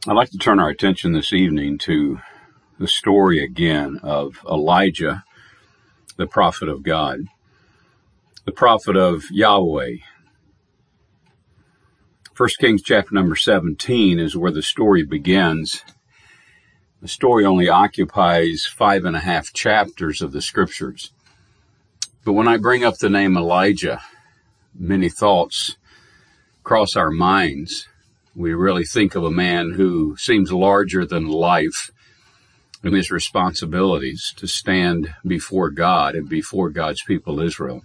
I'd like to turn our attention this evening to the story again of Elijah, the prophet of God, the prophet of Yahweh. 1 Kings chapter number 17 is where the story begins. The story only occupies 5.5 chapters of the scriptures. But when I bring up the name Elijah, many thoughts cross our minds. We really think of a man who seems larger than life in his responsibilities to stand before God and before God's people Israel.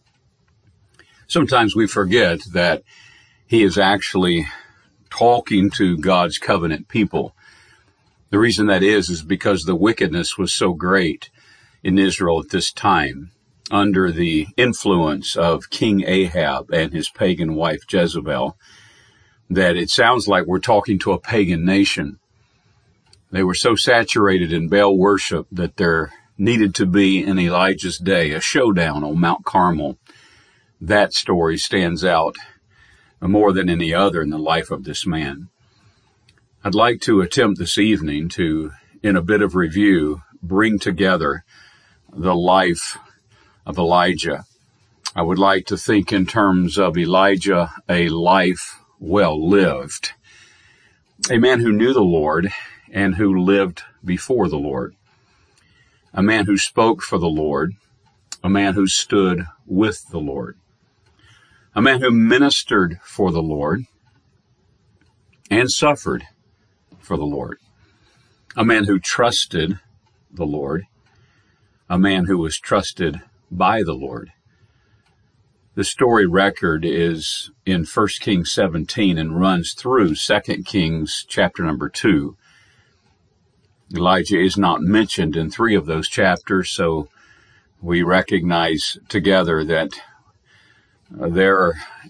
Sometimes we forget that he is actually talking to God's covenant people. The reason that is because the wickedness was so great in Israel at this time, under the influence of King Ahab and his pagan wife Jezebel, that it sounds like we're talking to a pagan nation. They were so saturated in Baal worship that there needed to be, in Elijah's day, a showdown on Mount Carmel. That story stands out more than any other in the life of this man. I'd like to attempt this evening to, in a bit of review, bring together the life of Elijah. I would like to think in terms of Elijah, a life well lived, a man who knew the Lord and who lived before the Lord, a man who spoke for the Lord, a man who stood with the Lord, a man who ministered for the Lord and suffered for the Lord, a man who trusted the Lord, a man who was trusted by the Lord. The story record is in 1 Kings 17 and runs through 2 Kings chapter number 2. Elijah is not mentioned in 3 of those chapters, so we recognize together that there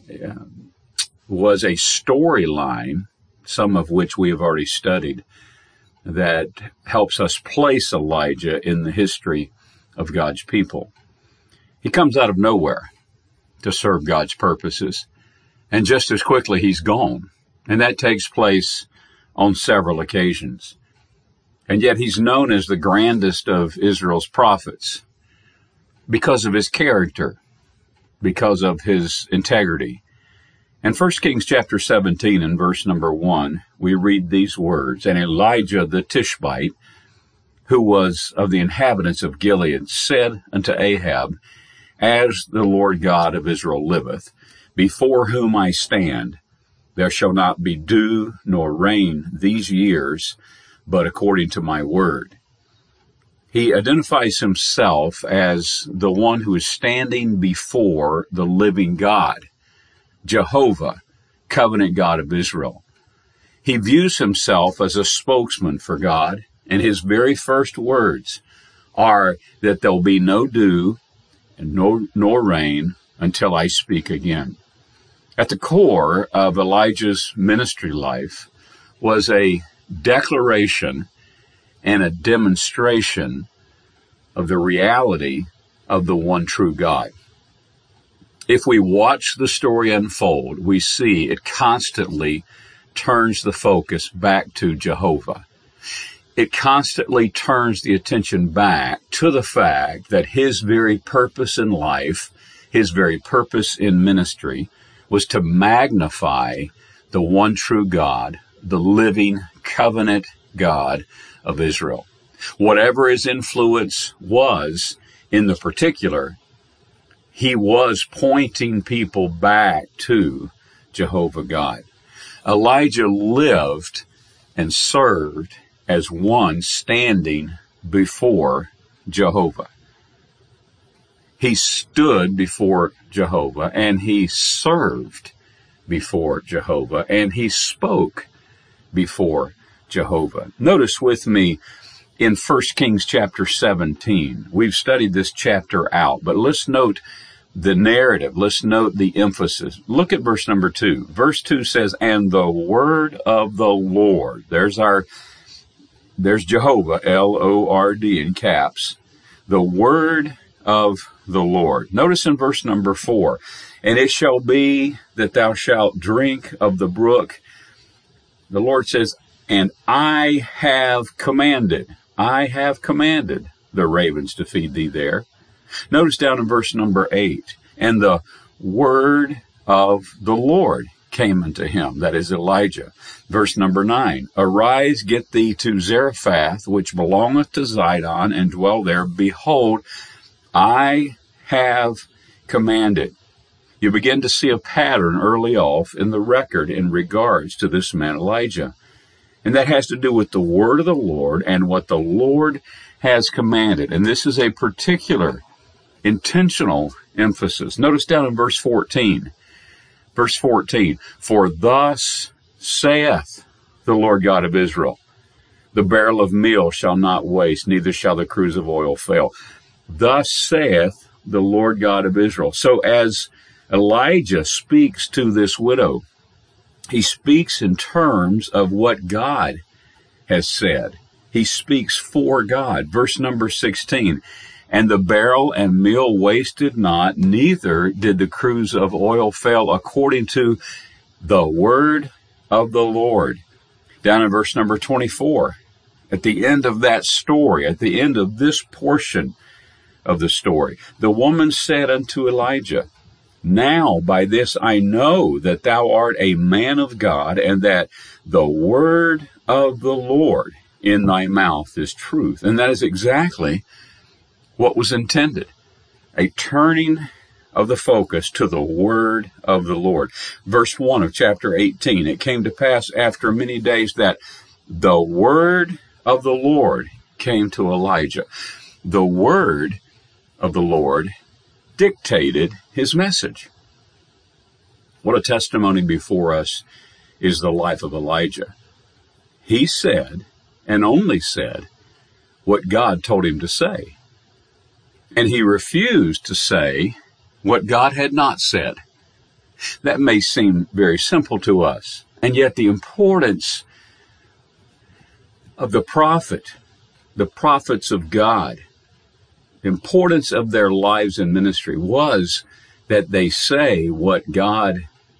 was a storyline, some of which we have already studied, that helps us place Elijah in the history of God's people. He comes out of nowhere to serve God's purposes, and just as quickly he's gone. And that takes place on several occasions. And yet he's known as the grandest of Israel's prophets because of his character, because of his integrity. In 1 Kings chapter 17 and verse number 1, we read these words, "And Elijah the Tishbite, who was of the inhabitants of Gilead, said unto Ahab, As the Lord God of Israel liveth, before whom I stand, there shall not be dew nor rain these years, but according to my word." He identifies himself as the one who is standing before the living God, Jehovah, covenant God of Israel. He views himself as a spokesman for God, and his very first words are that there'll be no dew and nor rain until I speak again. At the core of Elijah's ministry life was a declaration and a demonstration of the reality of the one true God. If we watch the story unfold, we see it constantly turns the focus back to Jehovah. It constantly turns the attention back to the fact that his very purpose in life, his very purpose in ministry, was to magnify the one true God, the living covenant God of Israel. Whatever his influence was in the particular, he was pointing people back to Jehovah God. Elijah lived and served as one standing before Jehovah. He stood before Jehovah, and he served before Jehovah, and he spoke before Jehovah. Notice with me in 1 Kings chapter 17. We've studied this chapter out, but let's note the narrative. Let's note the emphasis. Look at verse number 2. Verse 2 says, "And the word of the Lord." There's Jehovah, L-O-R-D in caps. The word of the Lord. Notice in verse number 4, "And it shall be that thou shalt drink of the brook." The Lord says, And I have commanded the ravens to feed thee there. Notice down in verse number 8, and the word of the Lord came unto him, that is Elijah. Verse number 9, arise, get thee to Zarephath, which belongeth to Zidon, and dwell there. Behold, I have commanded. You begin to see a pattern early off in the record in regards to this man Elijah. And that has to do with the word of the Lord and what the Lord has commanded. And this is a particular intentional emphasis. Notice down in verse 14. Verse 14, for thus saith the Lord God of Israel, the barrel of meal shall not waste, neither shall the cruse of oil fail. Thus saith the Lord God of Israel. So as Elijah speaks to this widow, he speaks in terms of what God has said. He speaks for God. Verse number 16, and the barrel and meal wasted not, neither did the cruse of oil fail, according to the word of the Lord. Down in verse number 24, at the end of that story, at the end of this portion of the story, the woman said unto Elijah, now by this I know that thou art a man of God, and that the word of the Lord in thy mouth is truth. And that is exactly what was intended, a turning of the focus to the word of the Lord. Verse 1 of chapter 18, it came to pass after many days that the word of the Lord came to Elijah. The word of the Lord dictated his message. What a testimony before us is the life of Elijah. He said, and only said, what God told him to say. And he refused to say what God had not said. That may seem very simple to us, and yet the importance of the prophets of God, the importance of their lives and ministry was that they say what God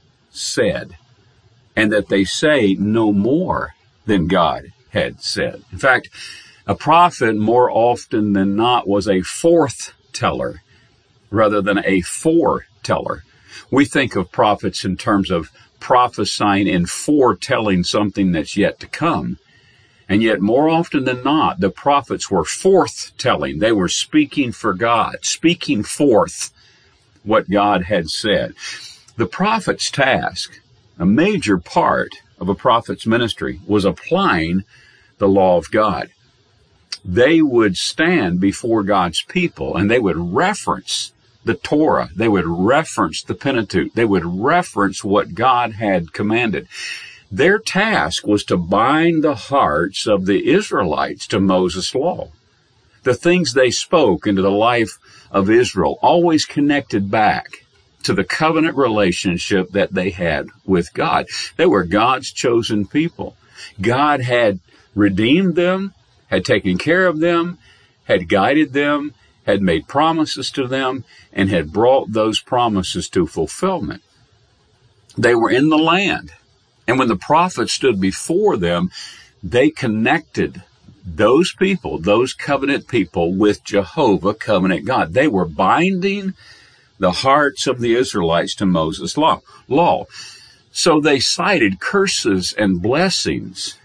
said, and that they say no more than God had said. In fact, a prophet more often than not was a forth-teller rather than a foreteller. We think of prophets in terms of prophesying and foretelling something that's yet to come. And yet more often than not, the prophets were forth-telling. They were speaking for God, speaking forth what God had said. The prophet's task, a major part of a prophet's ministry, was applying the law of God. They would stand before God's people and they would reference the Torah. They would reference the Pentateuch. They would reference what God had commanded. Their task was to bind the hearts of the Israelites to Moses' law. The things they spoke into the life of Israel always connected back to the covenant relationship that they had with God. They were God's chosen people. God had redeemed them, had taken care of them, had guided them, had made promises to them, and had brought those promises to fulfillment. They were in the land. And when the prophets stood before them, they connected those people, those covenant people, with Jehovah, covenant God. They were binding the hearts of the Israelites to Moses' law. So they cited curses and blessings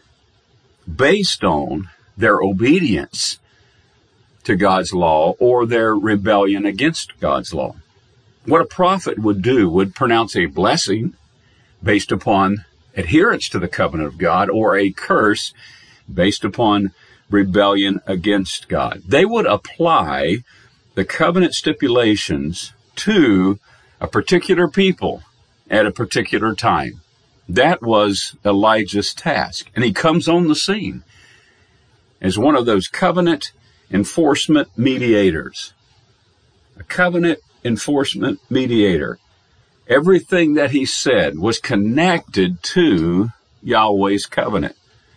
based on their obedience to God's law or their rebellion against God's law. What a prophet would do would pronounce a blessing based upon adherence to the covenant of God, or a curse based upon rebellion against God. They would apply the covenant stipulations to a particular people at a particular time. That was Elijah's task. And he comes on the scene as one of those covenant enforcement mediators. A covenant enforcement mediator. Everything that he said was connected to Yahweh's covenant.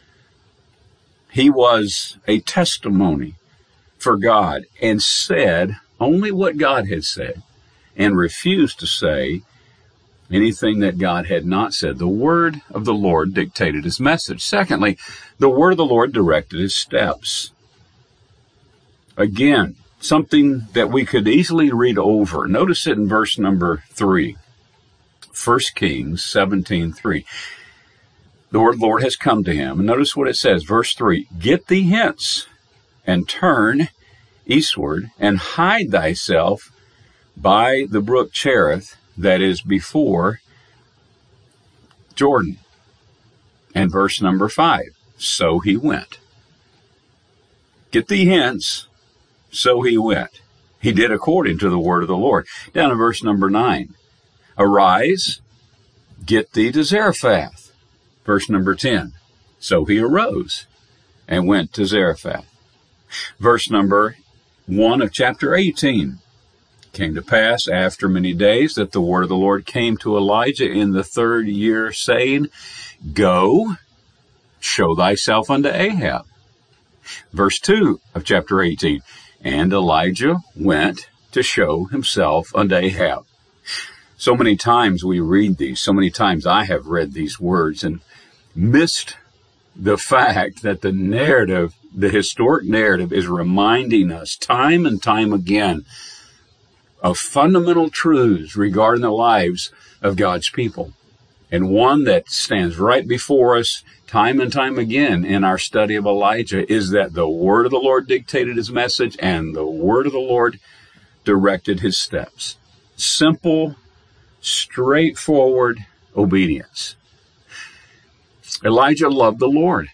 He was a testimony for God and said only what God had said, and refused to say anything that God had not said. The word of the Lord dictated his message. Secondly, the word of the Lord directed his steps. Again, something that we could easily read over. Notice it in verse number 3. 1 Kings 17:3. The word of the Lord has come to him. And notice what it says, verse 3. Get thee hence, and turn eastward, and hide thyself by the brook Cherith, that is before Jordan. And verse number 5. So he went. Get thee hence. So he went. He did according to the word of the Lord. Down in verse number 9. Arise, get thee to Zarephath. Verse number 10. So he arose and went to Zarephath. Verse number 1 of chapter 18. Came to pass after many days that the word of the Lord came to Elijah in the 3rd year, saying, Go, show thyself unto Ahab. Verse 2 of chapter 18. And Elijah went to show himself unto Ahab. So many times we read these, so many times I have read these words and missed the fact that the narrative, the historic narrative, is reminding us time and time again of fundamental truths regarding the lives of God's people. And one that stands right before us time and time again in our study of Elijah is that the word of the Lord dictated his message and the word of the Lord directed his steps. Simple, straightforward obedience. Elijah loved the Lord.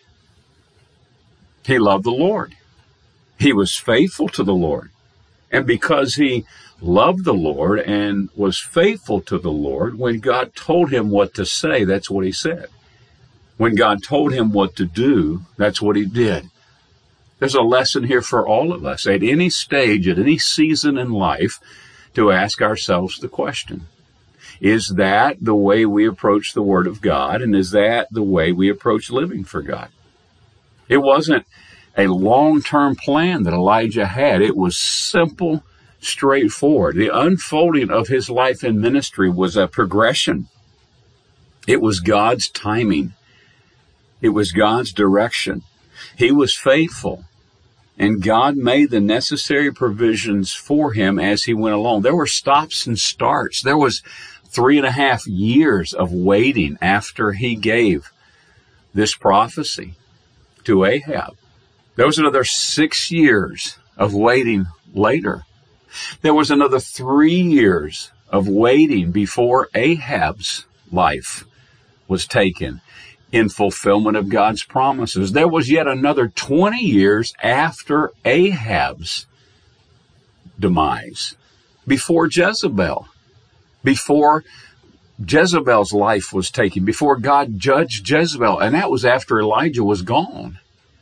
He loved the Lord. He was faithful to the Lord. And because he loved the Lord and was faithful to the Lord, when God told him what to say, that's what he said. When God told him what to do, that's what he did. There's a lesson here for all of us at any stage, at any season in life, to ask ourselves the question, is that the way we approach the Word of God, and is that the way we approach living for God? It wasn't a long-term plan that Elijah had. It was simple, straightforward. The unfolding of his life and ministry was a progression. It was God's timing. It was God's direction. He was faithful, and God made the necessary provisions for him as he went along. There were stops and starts. There was 3.5 years of waiting after he gave this prophecy to Ahab. There was another 6 years of waiting later. There was another 3 years of waiting before Ahab's life was taken in fulfillment of God's promises. There was yet another 20 years after Ahab's demise, before Jezebel's life was taken, before God judged Jezebel, and that was after Elijah was gone.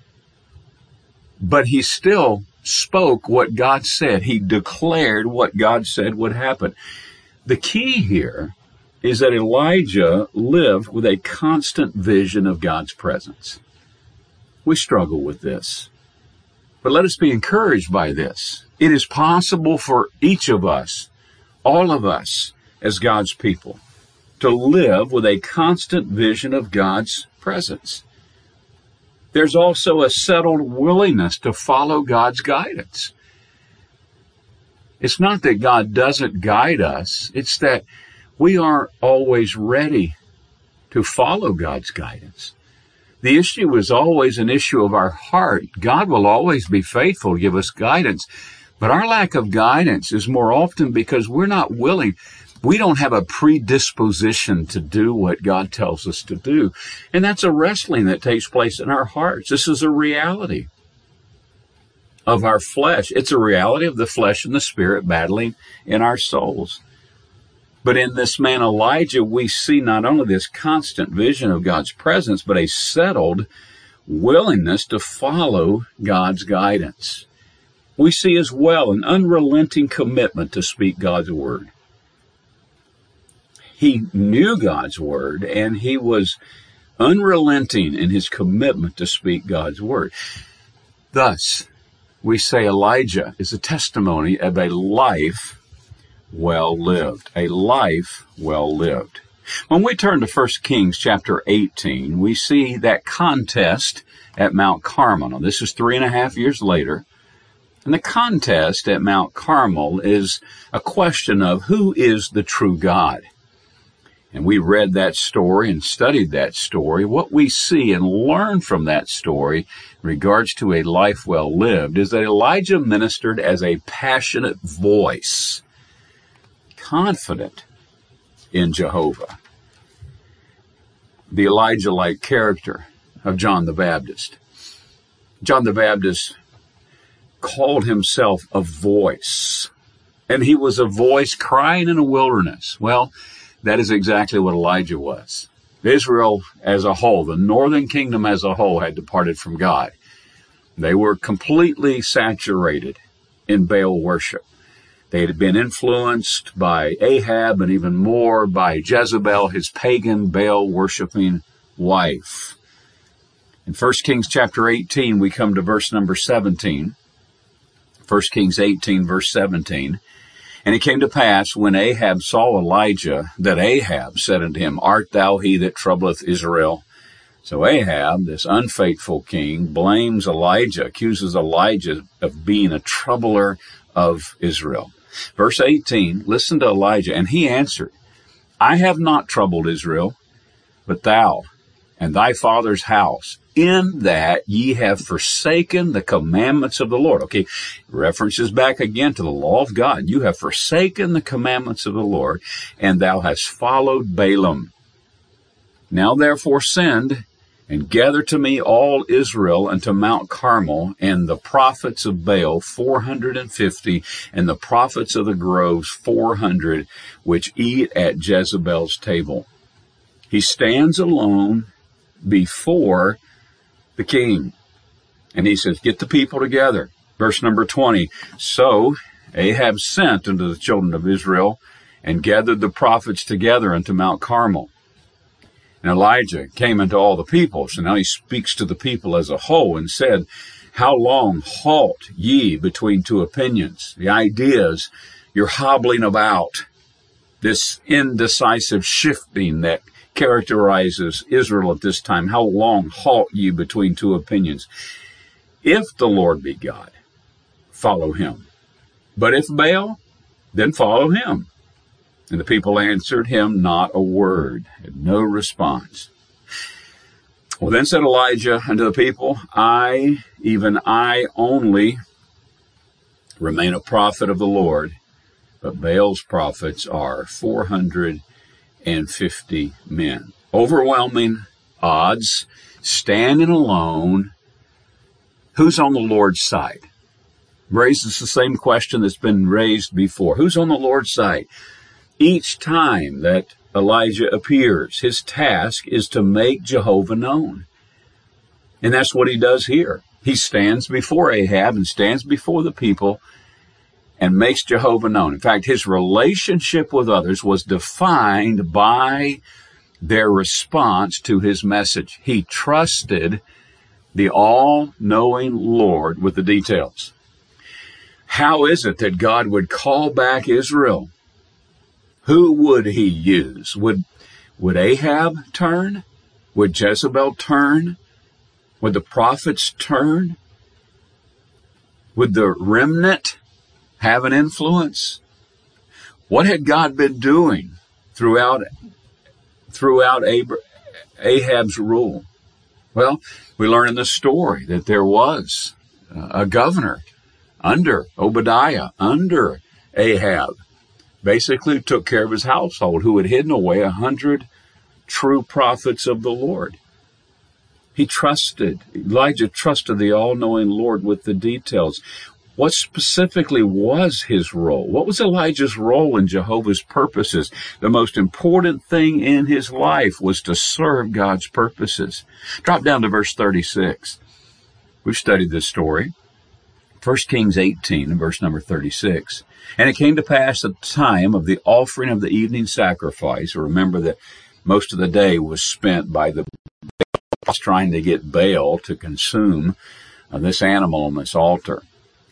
But he still spoke what God said. He declared what God said would happen. The key here is that Elijah lived with a constant vision of God's presence. We struggle with this, but let us be encouraged by this. It is possible for each of us, all of us as God's people, to live with a constant vision of God's presence. There's also a settled willingness to follow God's guidance. It's not that God doesn't guide us. It's that we aren't always ready to follow God's guidance. The issue is always an issue of our heart. God will always be faithful to give us guidance. But our lack of guidance is more often because we're not willing. We don't have a predisposition to do what God tells us to do. And that's a wrestling that takes place in our hearts. This is a reality of our flesh. It's a reality of the flesh and the spirit battling in our souls. But in this man Elijah, we see not only this constant vision of God's presence, but a settled willingness to follow God's guidance. We see as well an unrelenting commitment to speak God's word. He knew God's word, and he was unrelenting in his commitment to speak God's word. Thus, we say Elijah is a testimony of a life well lived. A life well lived. When we turn to 1 Kings chapter 18, we see that contest at Mount Carmel. Now, this is 3.5 years later. And the contest at Mount Carmel is a question of who is the true God. And we read that story and studied that story. What we see and learn from that story in regards to a life well lived is that Elijah ministered as a passionate voice, confident in Jehovah. The Elijah-like character of John the Baptist. John the Baptist called himself a voice, and he was a voice crying in a wilderness. Well, that is exactly what Elijah was. Israel as a whole, the northern kingdom as a whole, had departed from God. They were completely saturated in Baal worship. They had been influenced by Ahab and even more by Jezebel, his pagan Baal-worshiping wife. In 1 Kings chapter 18, we come to verse number 17. 1 Kings 18, verse 17. And it came to pass, when Ahab saw Elijah, that Ahab said unto him, Art thou he that troubleth Israel? So Ahab, this unfaithful king, blames Elijah, accuses Elijah of being a troubler of Israel. Verse 18, listen to Elijah. And he answered, I have not troubled Israel, but thou and thy father's house, in that ye have forsaken the commandments of the Lord. Okay, references back again to the law of God. You have forsaken the commandments of the Lord, and thou hast followed Balaam. Now therefore send and gather to me all Israel unto Mount Carmel, and the prophets of Baal 450, and the prophets of the groves 400, which eat at Jezebel's table. He stands alone before the king. And he says, get the people together. Verse number 20. So Ahab sent unto the children of Israel and gathered the prophets together unto Mount Carmel. And Elijah came unto all the people. So now he speaks to the people as a whole and said, How long halt ye between two opinions? The idea is you're hobbling about, this indecisive shifting that characterizes Israel at this time. How long halt ye between two opinions? If the Lord be God, follow him. But if Baal, then follow him. And the people answered him not a word, had no response. Well, then said Elijah unto the people, I, even I only, remain a prophet of the Lord, but Baal's prophets are 450 men. Overwhelming odds, standing alone. Who's on the Lord's side? Raises the same question that's been raised before. Who's on the Lord's side? Each time that Elijah appears, his task is to make Jehovah known. And that's what he does here. He stands before Ahab and stands before the people and makes Jehovah known. In fact, his relationship with others was defined by their response to his message. He trusted the all-knowing Lord with the details. How is it that God would call back Israel? Who would he use? Would Ahab turn? Would Jezebel turn? Would the prophets turn? Would the remnant have an influence? What had God been doing throughout Ahab's rule? Well, we learn in the story that there was a governor under Obadiah, under Ahab, basically took care of his household, who had hidden away 100 true prophets of the Lord. Elijah trusted the all-knowing Lord with the details. What specifically was his role? What was Elijah's role in Jehovah's purposes? The most important thing in his life was to serve God's purposes. Drop down to verse 36. We've studied this story. 1 Kings 18, verse number 36. And it came to pass at the time of the offering of the evening sacrifice. Remember that most of the day was spent by the Baals trying to get Baal to consume this animal on this altar.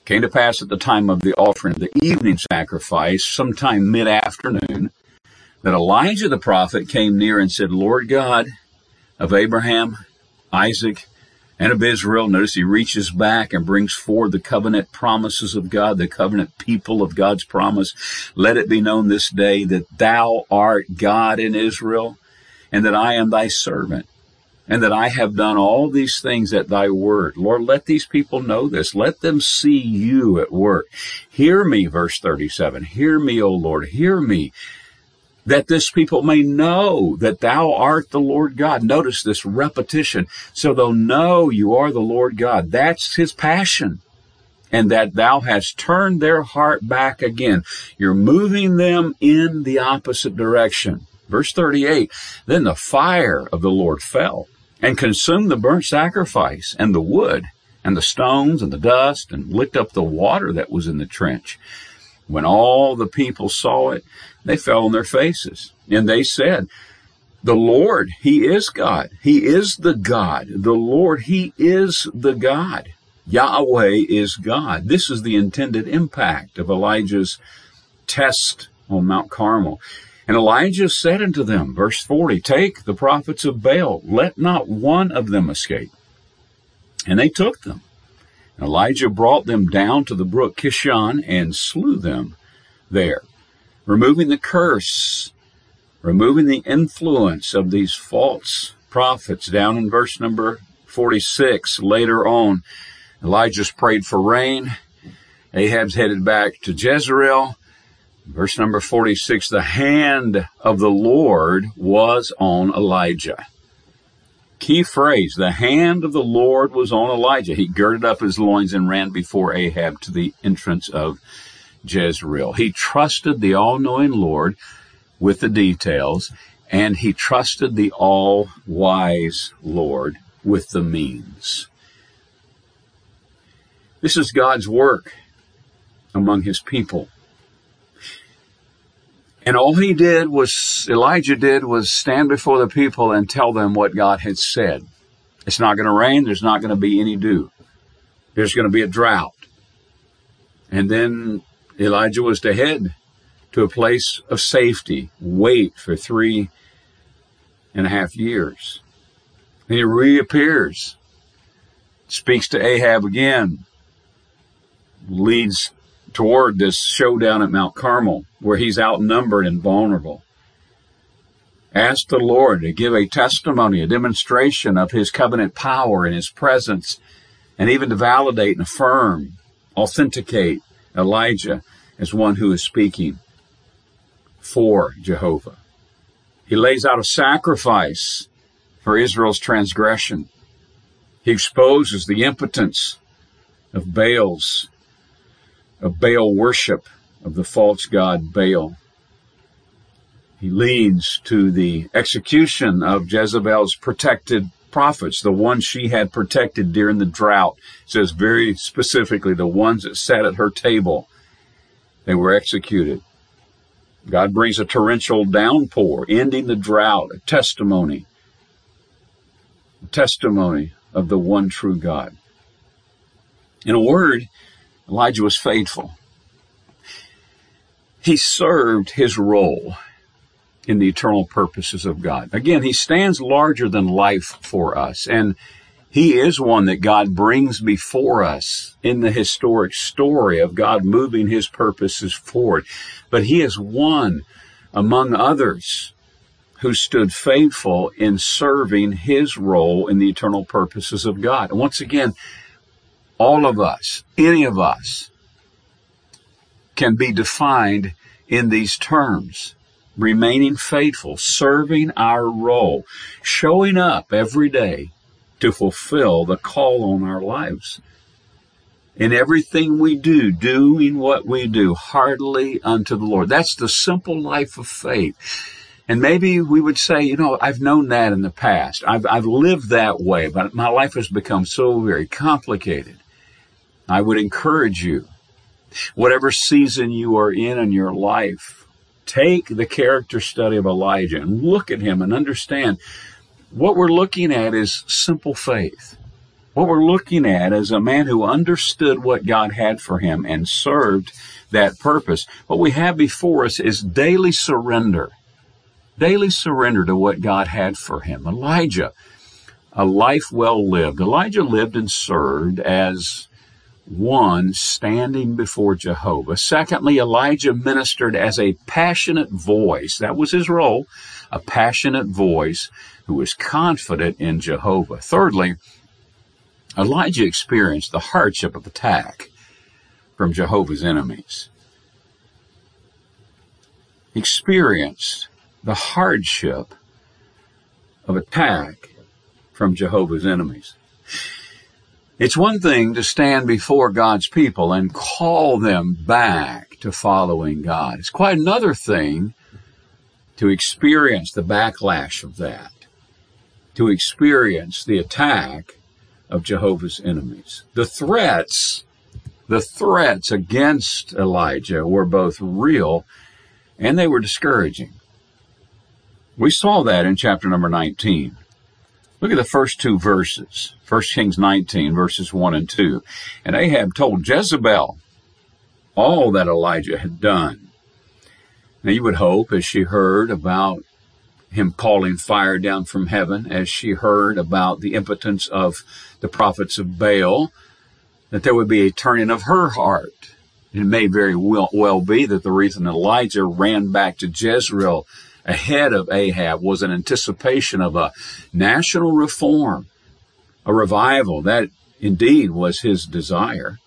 Came to pass at the time of the offering of the evening sacrifice, sometime mid-afternoon, that Elijah the prophet came near and said, Lord God of Abraham, Isaac, and of Israel. Notice he reaches back and brings forward the covenant promises of God, the covenant people of God's promise. Let it be known this day that thou art God in Israel, and that I am thy servant, and that I have done all these things at thy word. Lord, let these people know this. Let them see you at work. Hear me, verse 37. Hear me, O Lord, hear me, that this people may know that thou art the Lord God. Notice this repetition. So they'll know you are the Lord God. That's his passion. And that thou hast turned their heart back again. You're moving them in the opposite direction. Verse 38, then the fire of the Lord fell and consumed the burnt sacrifice and the wood and the stones and the dust and licked up the water that was in the trench. When all the people saw it, they fell on their faces. And they said, the Lord, he is God. He is the God. The Lord, he is the God. Yahweh is God. This is the intended impact of Elijah's test on Mount Carmel. And Elijah said unto them, verse 40, take the prophets of Baal, let not one of them escape. And they took them. And Elijah brought them down to the brook Kishon and slew them there, removing the curse, removing the influence of these false prophets. Down in verse number 46, later on, Elijah's prayed for rain. Ahab's headed back to Jezreel. Verse number 46, the hand of the Lord was on Elijah. Key phrase, the hand of the Lord was on Elijah. He girded up his loins and ran before Ahab to the entrance of Jezreel. He trusted the all-knowing Lord with the details, and he trusted the all-wise Lord with the means. This is God's work among his people. And all Elijah did was stand before the people and tell them what God had said. It's not going to rain. There's not going to be any dew. There's going to be a drought. And then Elijah was to head to a place of safety, wait for 3.5 years. And he reappears, speaks to Ahab again, leads toward this showdown at Mount Carmel, where he's outnumbered and vulnerable. Ask the Lord to give a testimony, a demonstration of his covenant power and his presence, and even to validate and affirm, authenticate Elijah as one who is speaking for Jehovah. He lays out a sacrifice for Israel's transgression. He exposes the impotence of Baal worship, of the false god Baal. He leads to the execution of Jezebel's protected prophets, the ones she had protected during the drought. It says very specifically, the ones that sat at her table, they were executed. God brings a torrential downpour, ending the drought, a testimony of the one true God. In a word, Elijah was faithful. He served his role in the eternal purposes of God. Again, he stands larger than life for us, and he is one that God brings before us in the historic story of God moving his purposes forward. But he is one among others who stood faithful in serving his role in the eternal purposes of God. And once again, all of us, any of us, can be defined in these terms. Remaining faithful, serving our role, showing up every day to fulfill the call on our lives. In everything we do, doing what we do heartily unto the Lord. That's the simple life of faith. And maybe we would say, I've known that in the past. I've lived that way, but my life has become so very complicated. I would encourage you, whatever season you are in your life, take the character study of Elijah and look at him and understand what we're looking at is simple faith. What we're looking at is a man who understood what God had for him and served that purpose. What we have before us is daily surrender to what God had for him. Elijah, a life well lived. Elijah lived and served as one standing before Jehovah. Secondly, Elijah ministered as a passionate voice. That was his role, a passionate voice who was confident in Jehovah. Thirdly, Elijah experienced the hardship of attack from Jehovah's enemies. Experienced the hardship of attack from Jehovah's enemies. It's one thing to stand before God's people and call them back to following God. It's quite another thing to experience the backlash of that, to experience the attack of Jehovah's enemies. The threats against Elijah were both real and they were discouraging. We saw that in chapter number 19. Look at the first two verses. 1 Kings 19, verses 1 and 2. And Ahab told Jezebel all that Elijah had done. Now you would hope, as she heard about him calling fire down from heaven, as she heard about the impotence of the prophets of Baal, that there would be a turning of her heart. It may very well be that the reason Elijah ran back to Jezreel ahead of Ahab was an anticipation of a national reform, a revival. That indeed was his desire.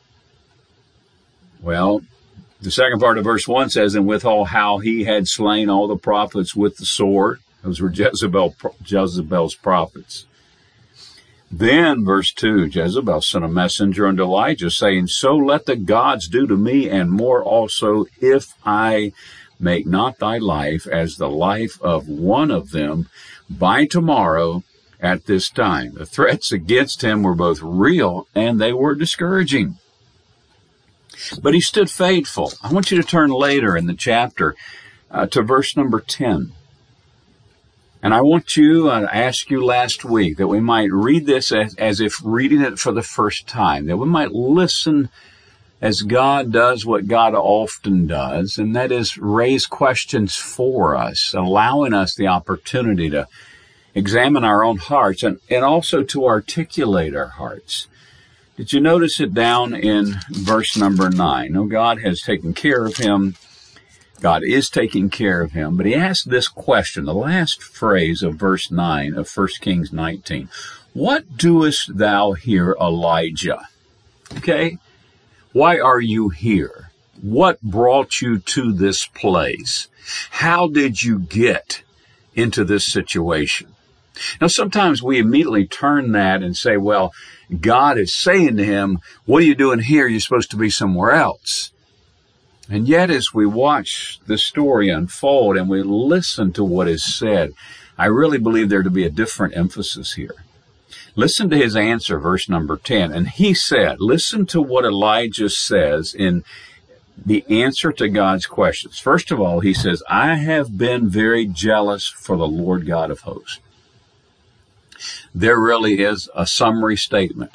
Well, the second part of verse 1 says, and withal how he had slain all the prophets with the sword. Those were Jezebel's prophets. Then, verse 2, Jezebel sent a messenger unto Elijah, saying, so let the gods do to me, and more also, if I make not thy life as the life of one of them by tomorrow at this time. The threats against him were both real and they were discouraging. But he stood faithful. I want you to turn later in the chapter to verse number 10. And I want you, I asked you last week that we might read this as if reading it for the first time, that we might listen as God does what God often does, and that is raise questions for us, allowing us the opportunity to examine our own hearts and also to articulate our hearts. Did you notice it down in verse number 9? No, God has taken care of him. God is taking care of him. But he asked this question, the last phrase of verse 9 of 1 Kings 19. What doest thou here, Elijah? Okay? Why are you here? What brought you to this place? How did you get into this situation? Now, sometimes we immediately turn that and say, well, God is saying to him, what are you doing here? You're supposed to be somewhere else. And yet, as we watch the story unfold and we listen to what is said, I really believe there to be a different emphasis here. Listen to his answer, verse number 10. And he said, listen to what Elijah says in the answer to God's questions. First of all, he says, I have been very jealous for the Lord God of hosts. There really is a summary statement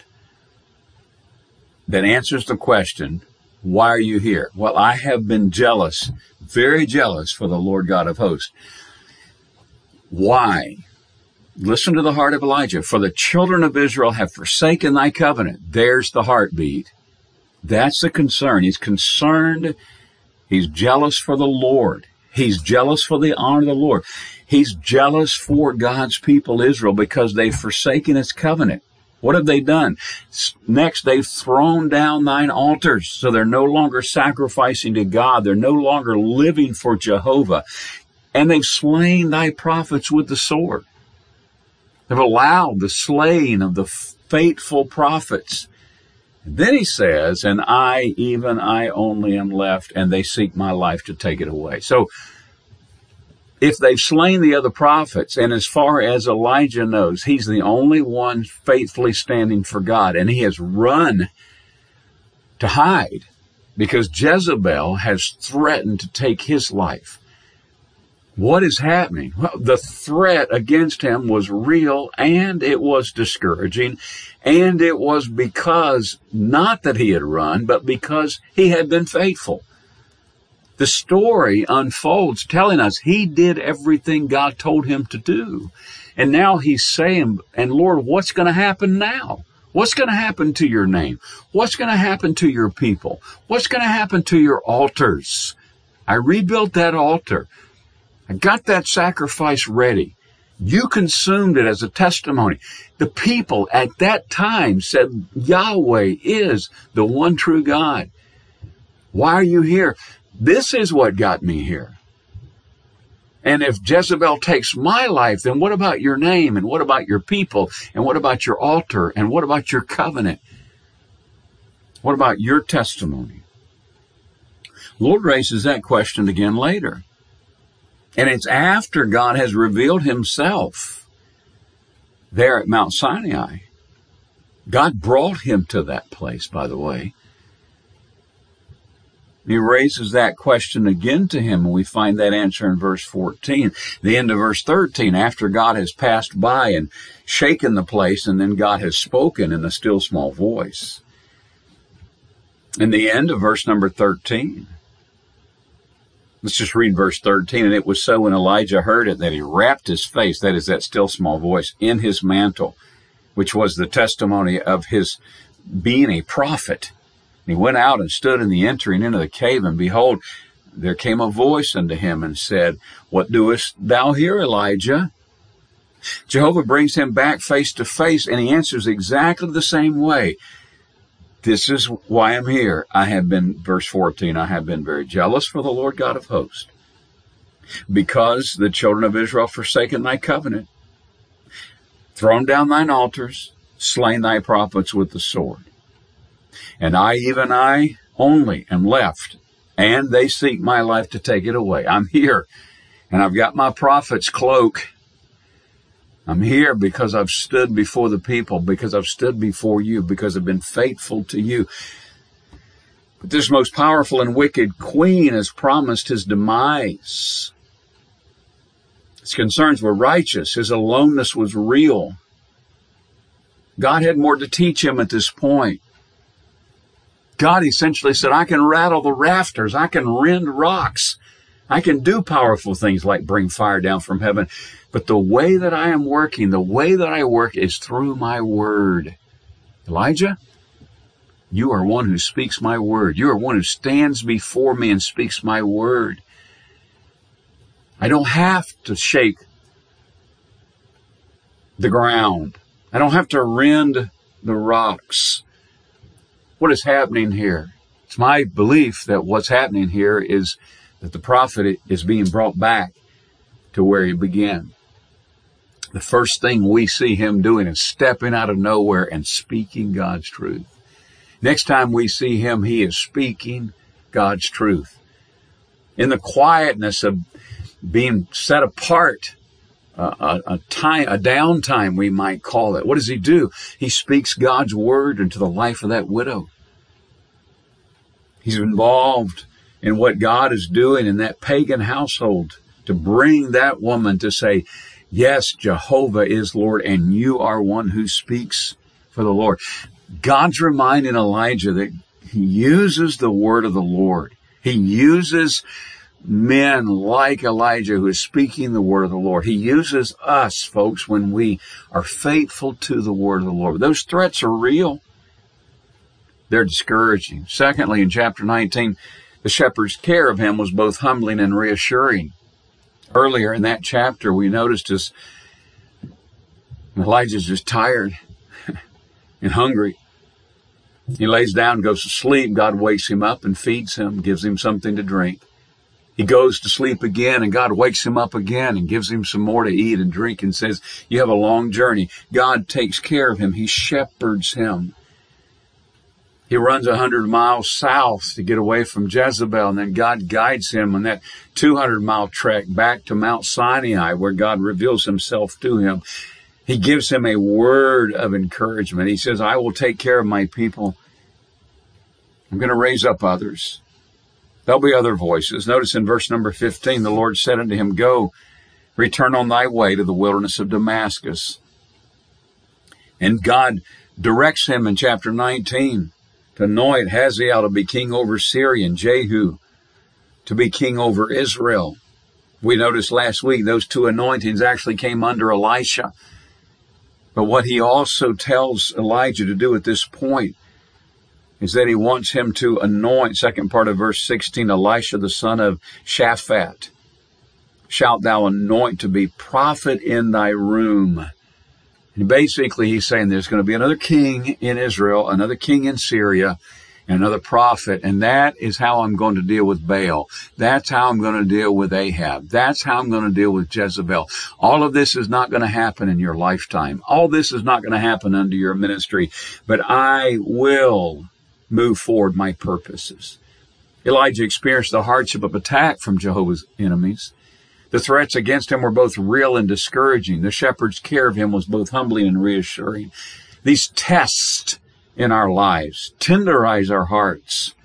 that answers the question, why are you here? Well, I have been jealous, very jealous for the Lord God of hosts. Why? Listen to the heart of Elijah. For the children of Israel have forsaken thy covenant. There's the heartbeat. That's the concern. He's concerned. He's jealous for the Lord. He's jealous for the honor of the Lord. He's jealous for God's people, Israel, because they've forsaken his covenant. What have they done? Next, they've thrown down thine altars. So they're no longer sacrificing to God. They're no longer living for Jehovah. And they've slain thy prophets with the sword. They've allowed the slaying of the faithful prophets. And then he says, and I, even I only am left, and they seek my life to take it away. So if they've slain the other prophets, and as far as Elijah knows, he's the only one faithfully standing for God, and he has run to hide because Jezebel has threatened to take his life. What is happening? Well, the threat against him was real, and it was discouraging, and it was because, not that he had run, but because he had been faithful. The story unfolds telling us he did everything God told him to do. And now he's saying, and Lord, what's going to happen now? What's going to happen to your name? What's going to happen to your people? What's going to happen to your altars? I rebuilt that altar. I got that sacrifice ready. You consumed it as a testimony. The people at that time said, Yahweh is the one true God. Why are you here? This is what got me here. And if Jezebel takes my life, then what about your name? And what about your people? And what about your altar? And what about your covenant? What about your testimony? Lord raises that question again later. And it's after God has revealed himself there at Mount Sinai. God brought him to that place, by the way. He raises that question again to him, and we find that answer in verse 14. The end of verse 13, after God has passed by and shaken the place, and then God has spoken in a still small voice. In the end of verse number 13, let's just read verse 13. And it was so when Elijah heard it that he wrapped his face, that is that still small voice, in his mantle, which was the testimony of his being a prophet. And he went out and stood in the entering into the cave, and behold, there came a voice unto him and said, What doest thou here, Elijah? Jehovah brings him back face to face, and he answers exactly the same way. This is why I'm here. I have been, verse 14, I have been very jealous for the Lord God of hosts, because the children of Israel forsaken thy covenant, thrown down thine altars, slain thy prophets with the sword. And I, even I only, am left, and they seek my life to take it away. I'm here, and I've got my prophet's cloak. I'm here because I've stood before the people, because I've stood before you, because I've been faithful to you. But this most powerful and wicked queen has promised his demise. His concerns were righteous. His aloneness was real. God had more to teach him at this point. God essentially said, I can rattle the rafters. I can rend rocks. I can do powerful things like bring fire down from heaven. But the way that I am working, the way that I work is through my word. Elijah, you are one who speaks my word. You are one who stands before me and speaks my word. I don't have to shake the ground. I don't have to rend the rocks. What is happening here? It's my belief that what's happening here is that the prophet is being brought back to where he began. The first thing we see him doing is stepping out of nowhere and speaking God's truth. Next time we see him, he is speaking God's truth. In the quietness of being set apart, a downtime, we might call it. What does he do? He speaks God's word into the life of that widow. He's involved in what God is doing in that pagan household to bring that woman to say, yes, Jehovah is Lord, and you are one who speaks for the Lord. God's reminding Elijah that he uses the word of the Lord. He uses men like Elijah who is speaking the word of the Lord. He uses us, folks, when we are faithful to the word of the Lord. Those threats are real. They're discouraging. Secondly, in chapter 19, the shepherd's care of him was both humbling and reassuring. Earlier in that chapter, we noticed as Elijah's just tired and hungry. He lays down and goes to sleep. God wakes him up and feeds him, gives him something to drink. He goes to sleep again, and God wakes him up again and gives him some more to eat and drink and says, you have a long journey. God takes care of him. He shepherds him. He runs 100 miles south to get away from Jezebel, and then God guides him on that 200-mile trek back to Mount Sinai, where God reveals himself to him. He gives him a word of encouragement. He says, I will take care of my people. I'm going to raise up others. There'll be other voices. Notice in verse number 15, the Lord said unto him, Go, return on thy way to the wilderness of Damascus. And God directs him in chapter 19 to anoint Hazael to be king over Syria and Jehu to be king over Israel. We noticed last week those two anointings actually came under Elisha. But what he also tells Elijah to do at this point is that he wants him to anoint, second part of verse 16, Elisha the son of Shaphat. Shalt thou anoint to be prophet in thy room. And basically he's saying there's going to be another king in Israel, another king in Syria, and another prophet. And that is how I'm going to deal with Baal. That's how I'm going to deal with Ahab. That's how I'm going to deal with Jezebel. All of this is not going to happen in your lifetime. All this is not going to happen under your ministry. But I will move forward my purposes. Elijah experienced the hardship of attack from Jehovah's enemies. The threats against him were both real and discouraging. The shepherd's care of him was both humbling and reassuring. These tests in our lives tenderize our hearts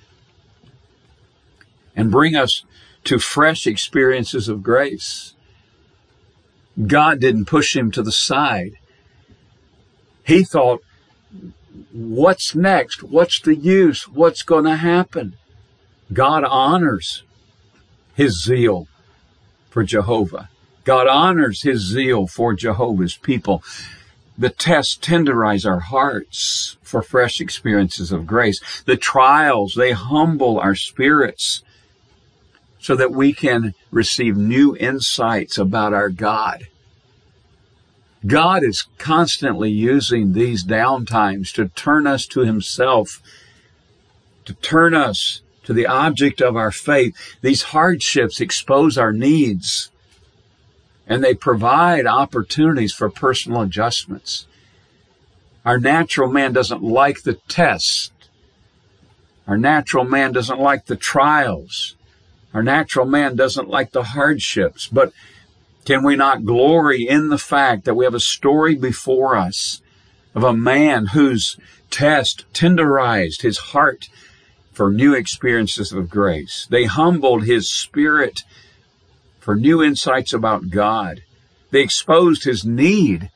and bring us to fresh experiences of grace. God didn't push him to the side. He thought, what's next? What's the use? What's going to happen? God honors his zeal for Jehovah. God honors his zeal for Jehovah's people. The tests tenderize our hearts for fresh experiences of grace. The trials, they humble our spirits so that we can receive new insights about our God. God is constantly using these downtimes to turn us to himself, to turn us to the object of our faith. These hardships expose our needs, and they provide opportunities for personal adjustments. Our natural man doesn't like the test. Our natural man doesn't like the trials. Our natural man doesn't like the hardships. But can we not glory in the fact that we have a story before us of a man whose test tenderized his heart for new experiences of grace? They humbled his spirit for new insights about God. They exposed his needs,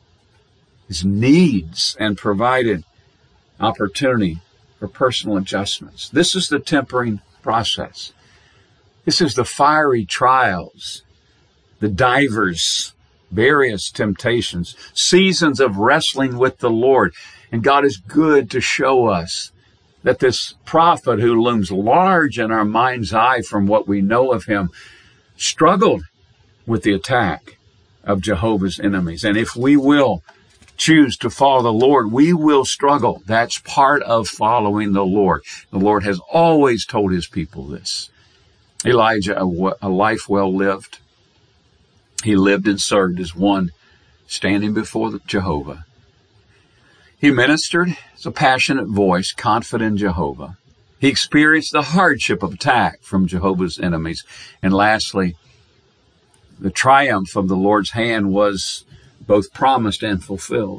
and provided opportunity for personal adjustments. This is the tempering process. This is the fiery trials, the divers, various temptations, seasons of wrestling with the Lord. And God is good to show us that this prophet who looms large in our mind's eye from what we know of him struggled with the attack of Jehovah's enemies. And if we will choose to follow the Lord, we will struggle. That's part of following the Lord. The Lord has always told his people this. Elijah, a life well lived. He lived and served as one standing before Jehovah. He ministered as a passionate voice, confident in Jehovah. He experienced the hardship of attack from Jehovah's enemies. And lastly, the triumph of the Lord's hand was both promised and fulfilled.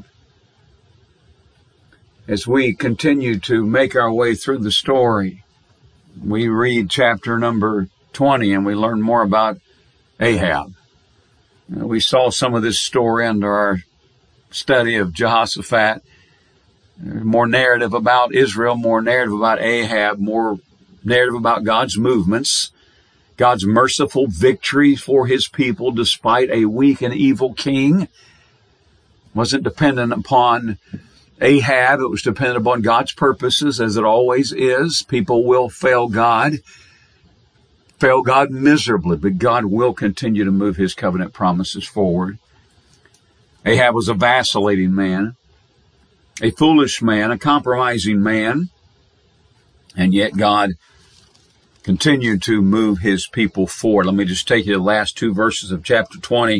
As we continue to make our way through the story, we read chapter number 20 and we learn more about Ahab. We saw some of this story under our study of Jehoshaphat. More narrative about Israel, more narrative about Ahab, more narrative about God's movements, God's merciful victory for his people despite a weak and evil king. Wasn't dependent upon Ahab. It was dependent upon God's purposes, as it always is. People will fail God miserably, but God will continue to move his covenant promises forward. Ahab was a vacillating man, a foolish man, a compromising man, and yet God continued to move his people forward. Let me just take you to the last two verses of chapter 20.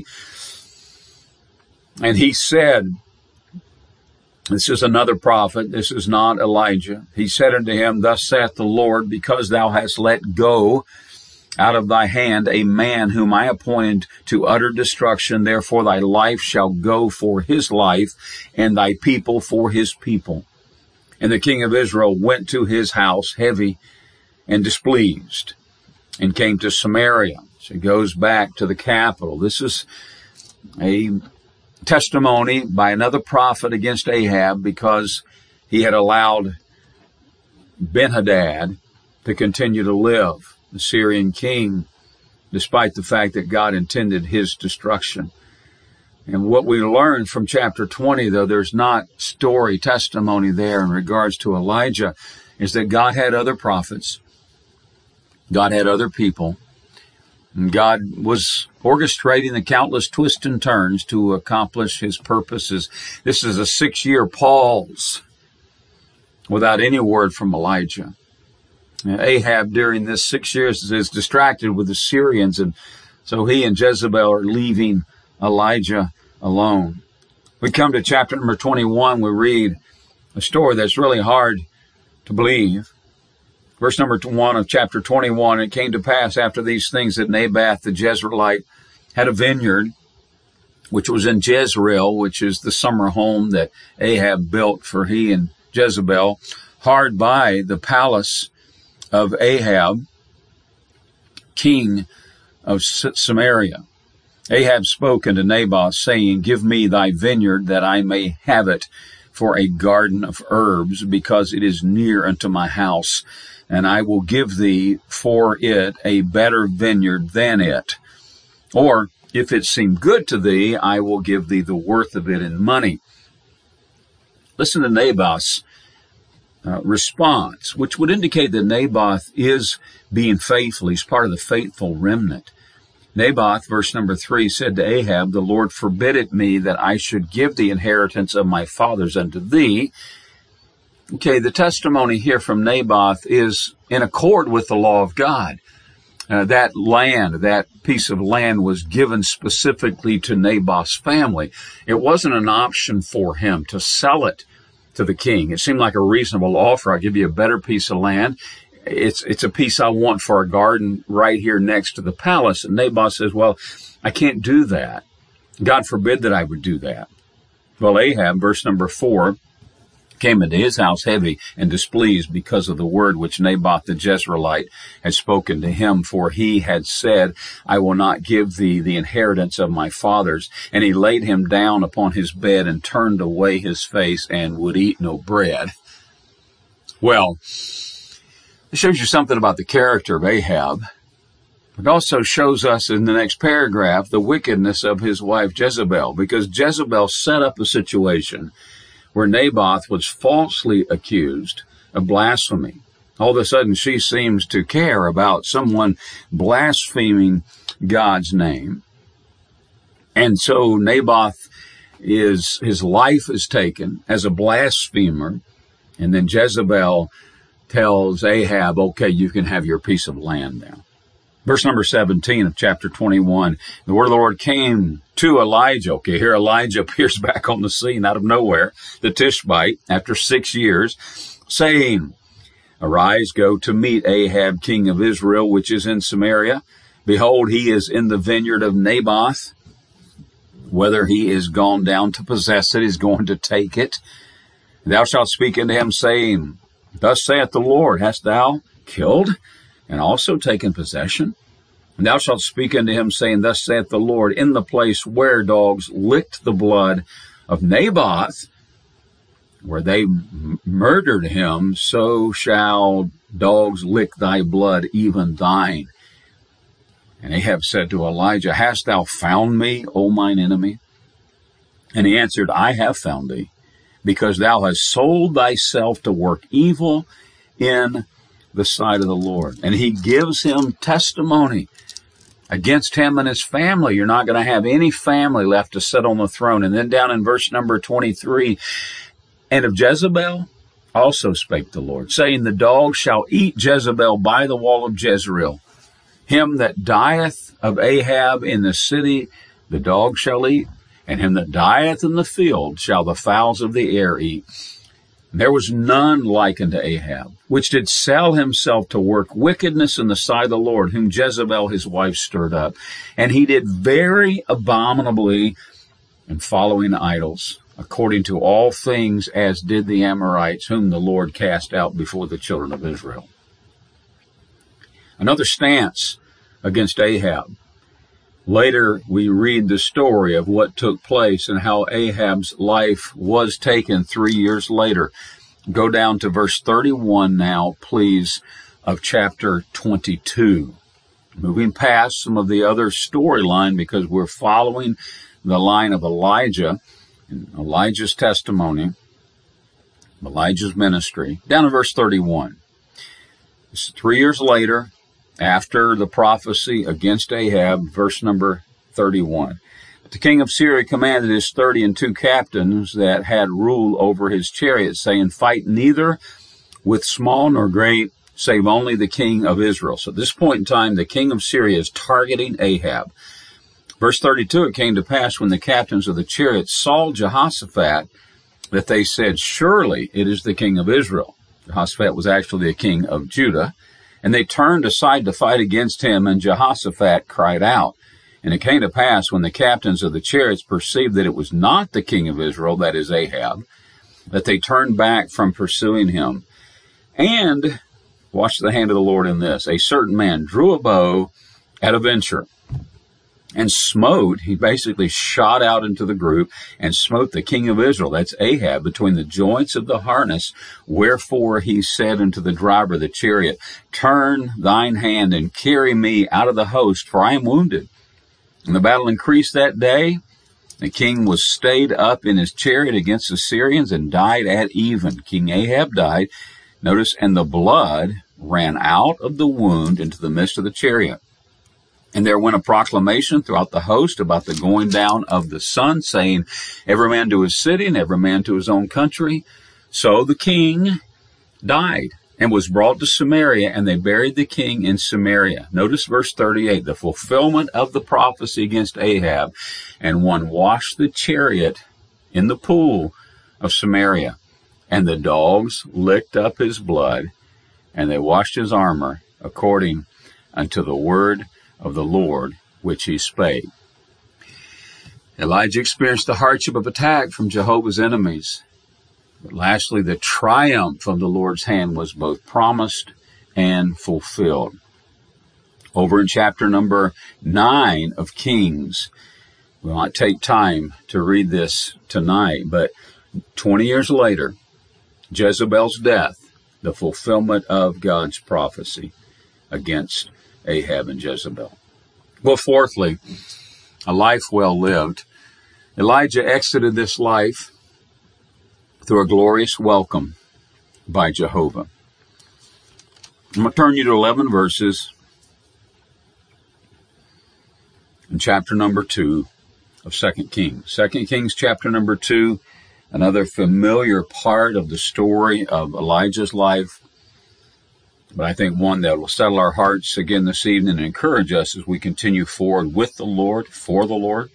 And he said, this is another prophet, this is not Elijah. He said unto him, Thus saith the Lord, because thou hast let go out of thy hand a man whom I appointed to utter destruction, therefore thy life shall go for his life, and thy people for his people. And the king of Israel went to his house heavy, and displeased, and came to Samaria. So he goes back to the capital. This is a testimony by another prophet against Ahab because he had allowed Ben-Hadad to continue to live, the Syrian king, despite the fact that God intended his destruction. And what we learn from chapter 20, though there's not story testimony there in regards to Elijah, is that God had other prophets. God had other people. And God was orchestrating the countless twists and turns to accomplish his purposes. This is a 6-year pause without any word from Elijah. Ahab, during this 6 years, is distracted with the Syrians, and so he and Jezebel are leaving Elijah alone. We come to chapter number 21. We read a story that's really hard to believe. Verse number 1 of chapter 21, it came to pass after these things that Naboth the Jezreelite had a vineyard, which was in Jezreel, which is the summer home that Ahab built for he and Jezebel, hard by the palace of Ahab, king of Samaria. Ahab spoke unto Naboth, saying, Give me thy vineyard, that I may have it for a garden of herbs, because it is near unto my house, and I will give thee for it a better vineyard than it. Or, if it seem good to thee, I will give thee the worth of it in money. Listen to Naboth's response, which would indicate that Naboth is being faithful. He's part of the faithful remnant. Naboth, verse number 3, said to Ahab, The Lord forbid it me that I should give the inheritance of my fathers unto thee. Okay, the testimony here from Naboth is in accord with the law of God. That land, that piece of land was given specifically to Naboth's family. It wasn't an option for him to sell it to the king. It seemed like a reasonable offer. I'll give you a better piece of land. It's a piece I want for a garden right here next to the palace. And Naboth says, well, I can't do that. God forbid that I would do that. Well, Ahab, verse number 4, came into his house heavy and displeased because of the word which Naboth the Jezreelite had spoken to him, for he had said, I will not give thee the inheritance of my fathers. And he laid him down upon his bed and turned away his face and would eat no bread. Well, it shows you something about the character of Ahab. It also shows us in the next paragraph the wickedness of his wife Jezebel, because Jezebel set up a situation where Naboth was falsely accused of blasphemy. All of a sudden, she seems to care about someone blaspheming God's name. And so Naboth his life is taken as a blasphemer. And then Jezebel tells Ahab, okay, you can have your piece of land now. Verse number 17 of chapter 21, the word of the Lord came to Elijah. Okay, here Elijah appears back on the scene out of nowhere, the Tishbite, after 6 years, saying, Arise, go to meet Ahab, king of Israel, which is in Samaria. Behold, he is in the vineyard of Naboth. Whether he is gone down to possess it, is going to take it. Thou shalt speak unto him, saying, Thus saith the Lord, hast thou killed and also taken possession? And thou shalt speak unto him, saying, Thus saith the Lord, in the place where dogs licked the blood of Naboth, where they murdered him, so shall dogs lick thy blood, even thine. And Ahab said to Elijah, Hast thou found me, O mine enemy? And he answered, I have found thee, because thou hast sold thyself to work evil in the sight of the Lord. And he gives him testimony against him and his family. You're not going to have any family left to sit on the throne. And then down in verse number 23, and of Jezebel also spake the Lord, saying, The dog shall eat Jezebel by the wall of Jezreel. Him that dieth of Ahab in the city, the dog shall eat, and him that dieth in the field shall the fowls of the air eat. There was none like unto Ahab, which did sell himself to work wickedness in the sight of the Lord, whom Jezebel his wife stirred up. And he did very abominably in following idols, according to all things as did the Amorites, whom the Lord cast out before the children of Israel. another stance against Ahab. Later, we read the story of what took place and how Ahab's life was taken 3 years later. Go down to verse 31 now, please, of chapter 22. Moving past some of the other storyline because we're following the line of Elijah, and Elijah's testimony, Elijah's ministry. Down to verse 31. This is 3 years later, after the prophecy against Ahab, verse number 31. The king of Syria commanded his 32 captains that had rule over his chariots, saying, fight neither with small nor great, save only the king of Israel. So at this point in time, the king of Syria is targeting Ahab. Verse 32, it came to pass when the captains of the chariots saw Jehoshaphat that they said, surely it is the king of Israel. Jehoshaphat was actually the king of Judah. And they turned aside to fight against him, and Jehoshaphat cried out. And it came to pass when the captains of the chariots perceived that it was not the king of Israel, that is Ahab, that they turned back from pursuing him. And, watch the hand of the Lord in this, a certain man drew a bow at a venture and smote, he basically shot out into the group and smote the king of Israel, that's Ahab, between the joints of the harness. Wherefore he said unto the driver of the chariot, turn thine hand and carry me out of the host, for I am wounded. And the battle increased that day. The king was stayed up in his chariot against the Syrians and died at even. King Ahab died. Notice, and the blood ran out of the wound into the midst of the chariot. And there went a proclamation throughout the host about the going down of the sun, saying, every man to his city and every man to his own country. So the king died and was brought to Samaria, and they buried the king in Samaria. Notice verse 38, the fulfillment of the prophecy against Ahab. And one washed the chariot in the pool of Samaria, and the dogs licked up his blood, and they washed his armor according unto the word of the Lord which he spake. Elijah experienced the hardship of attack from Jehovah's enemies. But lastly, the triumph of the Lord's hand was both promised and fulfilled. Over in chapter number 9 of Kings, we'll not take time to read this tonight, but 20 years later, Jezebel's death, the fulfillment of God's prophecy against Ahab and Jezebel. Well, fourthly, a life well lived. Elijah exited this life through a glorious welcome by Jehovah. I'm going to turn you to 11 verses in chapter number 2 of 2 Kings. 2 Kings chapter number 2, another familiar part of the story of Elijah's life, but I think one that will settle our hearts again this evening and encourage us as we continue forward with the Lord, for the Lord.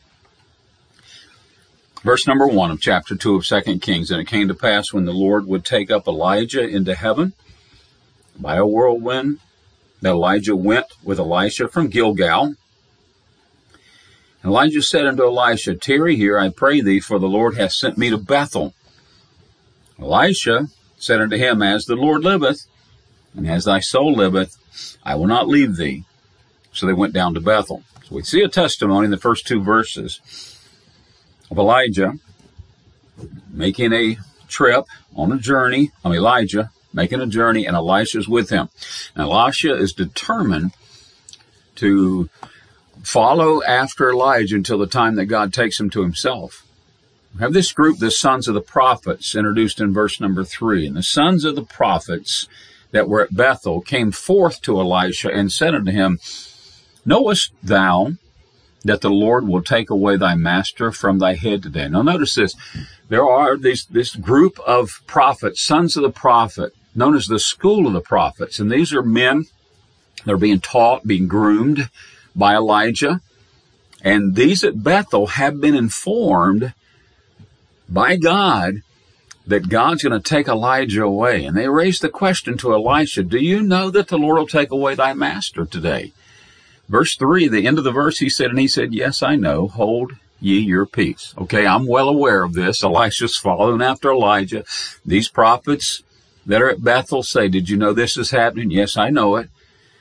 Verse number 1 of chapter 2 of 2 Kings, and it came to pass when the Lord would take up Elijah into heaven by a whirlwind, that Elijah went with Elisha from Gilgal. And Elijah said unto Elisha, tarry here, I pray thee, for the Lord hath sent me to Bethel. Elisha said unto him, as the Lord liveth, and as thy soul liveth, I will not leave thee. So they went down to Bethel. So we see a testimony in the first 2 verses of Elijah making a trip on a journey, Elijah making a journey, and Elisha's with him. And Elisha is determined to follow after Elijah until the time that God takes him to himself. We have this group, the sons of the prophets, introduced in verse number 3. And the sons of the prophets that were at Bethel came forth to Elisha and said unto him, knowest thou that the Lord will take away thy master from thy head today? Now notice this. There are this group of prophets, sons of the prophet, known as the school of the prophets. And these are men that are being taught, being groomed by Elijah. And these at Bethel have been informed by God that God's going to take Elijah away. And they raised the question to Elisha, do you know that the Lord will take away thy master today? Verse 3, the end of the verse, he said, yes, I know, hold ye your peace. Okay, I'm well aware of this. Elisha's following after Elijah. These prophets that are at Bethel say, did you know this is happening? Yes, I know it.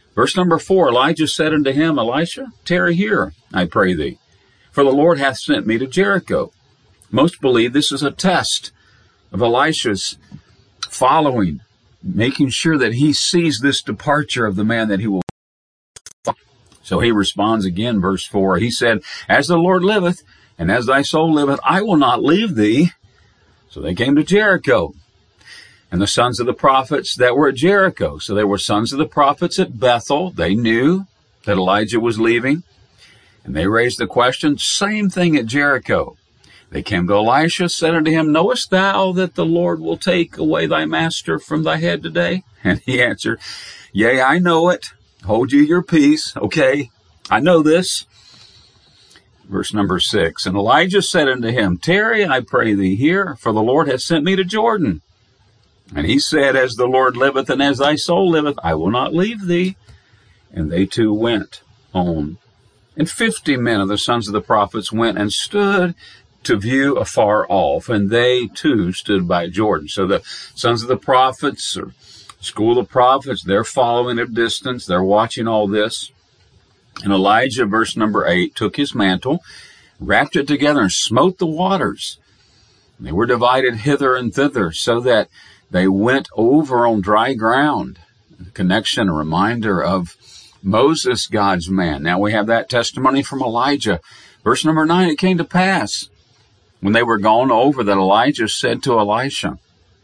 Verse number 4, Elijah said unto him, Elisha, tarry here, I pray thee, for the Lord hath sent me to Jericho. Most believe this is a test of Elisha's following, making sure that he sees this departure of the man that he will follow. So he responds again, verse 4. He said, As the Lord liveth, and as thy soul liveth, I will not leave thee. So they came to Jericho. And the sons of the prophets that were at Jericho. So they were sons of the prophets at Bethel. They knew that Elijah was leaving. And they raised the question, same thing at Jericho. They came to Elisha, said unto him, Knowest thou that the Lord will take away thy master from thy head today? And he answered, Yea, I know it. Hold you your peace. Okay, I know this. Verse number 6, And Elijah said unto him, Tarry, I pray thee here, for the Lord hath sent me to Jordan. And he said, As the Lord liveth, and as thy soul liveth, I will not leave thee. And they two went on. And 50 men of the sons of the prophets went and stood to view afar off, and they too stood by Jordan. So the sons of the prophets, or school of prophets, they're following at a distance. They're watching all this. And Elijah, verse number 8, took his mantle, wrapped it together, and smote the waters. And they were divided hither and thither, so that they went over on dry ground. A connection, a reminder of Moses, God's man. Now we have that testimony from Elijah. Verse number 9, It came to pass, when they were gone over, that Elijah said to Elisha,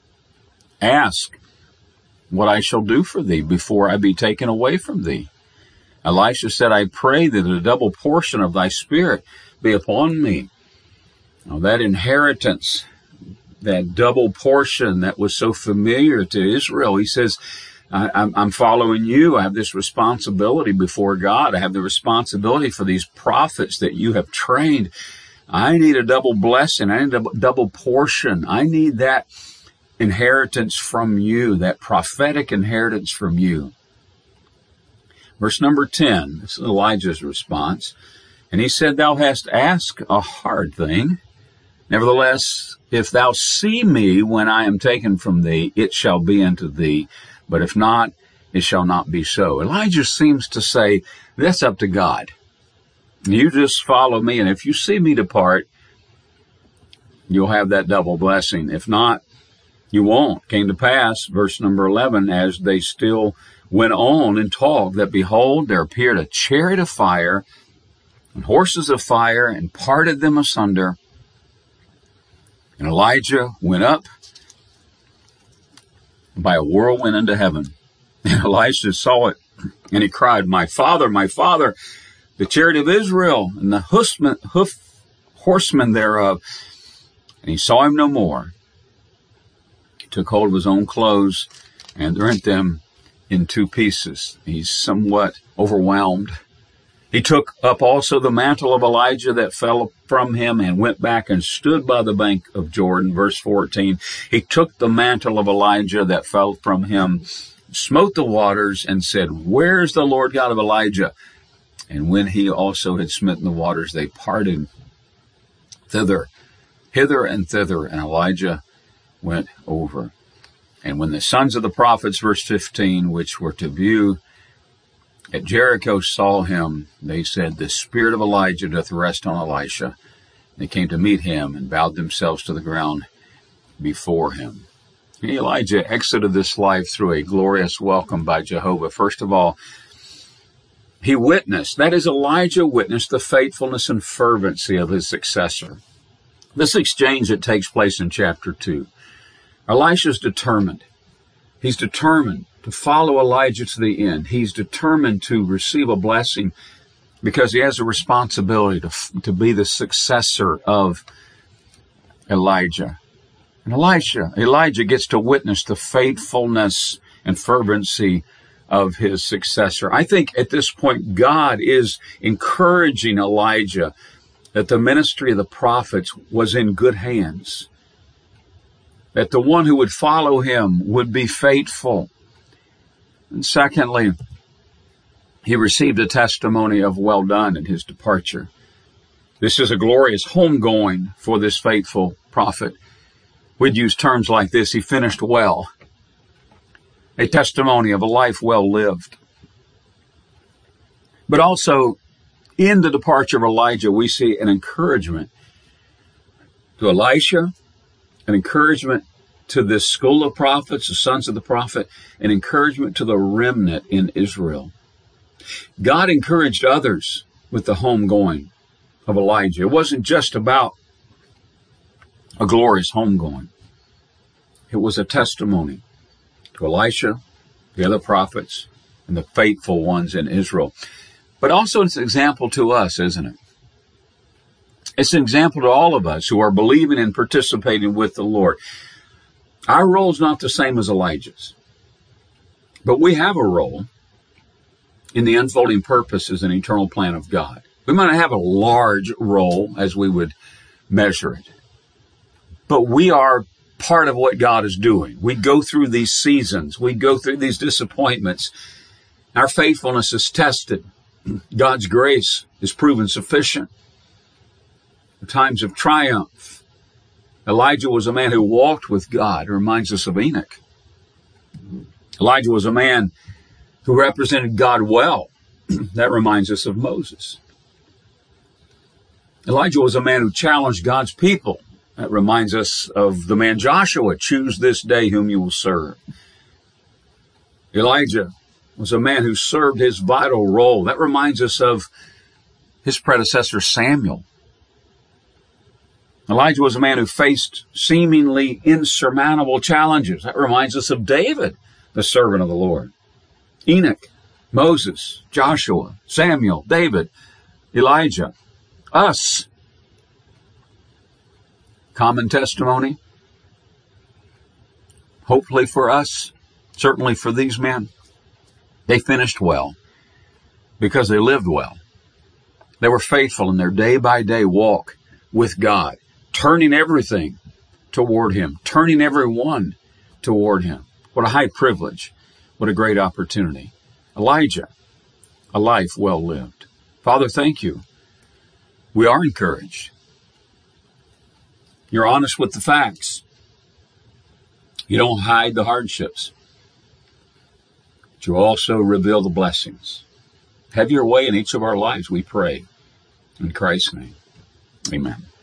Ask what I shall do for thee before I be taken away from thee. Elisha said, I pray that a double portion of thy spirit be upon me. Now that inheritance, that double portion that was so familiar to Israel, he says, I'm following you. I have this responsibility before God. I have the responsibility for these prophets that you have trained. I need a double blessing. I need a double portion. I need that inheritance from you, that prophetic inheritance from you. Verse number 10, this is Elijah's response. And he said, Thou hast asked a hard thing. Nevertheless, if thou see me when I am taken from thee, it shall be unto thee. But if not, it shall not be so. Elijah seems to say, that's up to God. You just follow me, and if you see me depart, you'll have that double blessing. If not, you won't. Came to pass, verse number 11, as they still went on and talked, that behold, there appeared a chariot of fire and horses of fire, and parted them asunder. And Elijah went up by a whirlwind into heaven. And Elisha saw it, and he cried, my father, the chariot of Israel, and the horsemen thereof. And he saw him no more. He took hold of his own clothes and rent them in two pieces. He's somewhat overwhelmed. He took up also the mantle of Elijah that fell from him, and went back and stood by the bank of Jordan. Verse 14, he took the mantle of Elijah that fell from him, smote the waters, and said, Where is the Lord God of Elijah? And when he also had smitten the waters, they parted hither and thither, and Elijah went over. And when the sons of the prophets, verse 15, which were to view at Jericho, saw him, they said, The spirit of Elijah doth rest on Elisha. They came to meet him and bowed themselves to the ground before him. And Elijah exited this life through a glorious welcome by Jehovah. First of all, he witnessed, that is, Elijah witnessed the faithfulness and fervency of his successor. This exchange that takes place in chapter 2. Elisha's determined. He's determined to follow Elijah to the end. He's determined to receive a blessing because he has a responsibility to be the successor of Elijah. And Elijah gets to witness the faithfulness and fervency of his successor. I think at this point, God is encouraging Elijah that the ministry of the prophets was in good hands, that the one who would follow him would be faithful. And secondly, he received a testimony of well done in his departure. This is a glorious homegoing for this faithful prophet. We'd use terms like this: he finished well. A testimony of a life well lived. But also, in the departure of Elijah, we see an encouragement to Elisha, an encouragement to this school of prophets, the sons of the prophet, an encouragement to the remnant in Israel. God encouraged others with the homegoing of Elijah. It wasn't just about a glorious homegoing. It was a testimony to Elisha, the other prophets, and the faithful ones in Israel. But also it's an example to us, isn't it? It's an example to all of us who are believing and participating with the Lord. Our role is not the same as Elijah's, but we have a role in the unfolding purposes and eternal plan of God. We might not have a large role as we would measure it, but we are part of what God is doing. We go through these seasons. We go through these disappointments. Our faithfulness is tested. God's grace is proven sufficient. In times of triumph, Elijah was a man who walked with God. It reminds us of Enoch. Elijah was a man who represented God well. That reminds us of Moses. Elijah was a man who challenged God's people. That reminds us of the man Joshua. Choose this day whom you will serve. Elijah was a man who served his vital role. That reminds us of his predecessor Samuel. Elijah was a man who faced seemingly insurmountable challenges. That reminds us of David, the servant of the Lord. Enoch, Moses, Joshua, Samuel, David, Elijah, us. Common testimony, hopefully for us, certainly for these men. They finished well because they lived well. They were faithful in their day-by-day walk with God, turning everything toward Him, turning everyone toward Him. What a high privilege. What a great opportunity. Elijah, a life well lived. Father, thank you. We are encouraged. You're honest with the facts. You don't hide the hardships. But you also reveal the blessings. Have your way in each of our lives, we pray. In Christ's name, amen.